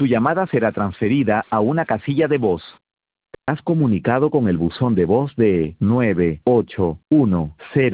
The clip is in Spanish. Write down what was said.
Tu llamada será transferida a una casilla de voz. Has comunicado con el buzón de voz de 9810.